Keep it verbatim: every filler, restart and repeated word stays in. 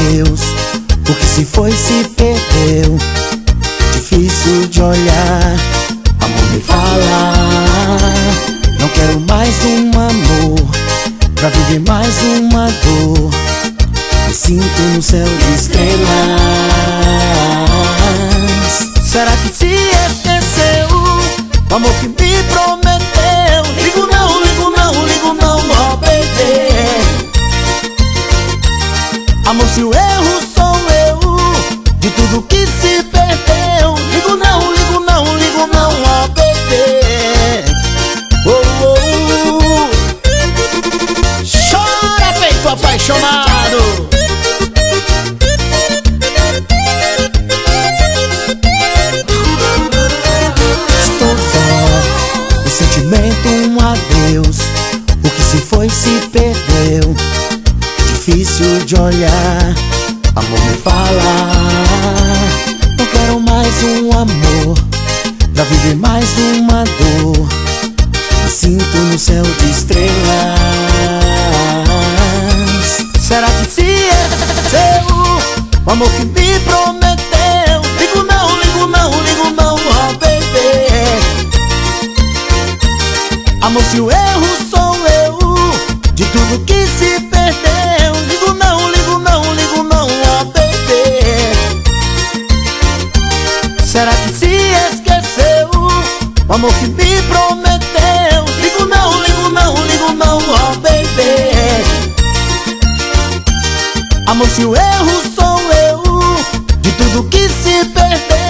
adeus. O que se foi se perdeu. Difícil de olhar. Amor, me fala. Não quero mais um amor pra viver mais uma dor. Me sinto no céu de estrelas. Será que se esqueceu o amor que me prometeu? Ligo não, ligo não, ligo não, ó baby. Amor, se o erro sou eu de tudo que se perdeu. Ligo não, ligo não, ligo não, ó baby. Oh, oh, oh. Chora feito apaixonado. Estou só, o sentimento, um adeus. O que se foi se perdeu. Difícil de olhar. Amor, me fala. Não quero mais um amor pra viver mais uma dor. Me sinto no céu de estrelas. Será que se esqueceu o amor que me prometeu? Ligo não, ligo não, ligo não, ó baby. Amor, se o erro sou eu de tudo que se perdeu. Ligo não, ligo não, ligo não, ó baby. Será que se esqueceu o amor que me prometeu? Ligo não, ligo não, ligo não, ó baby. Amor, se o erro sou eu de tudo que se perdeu.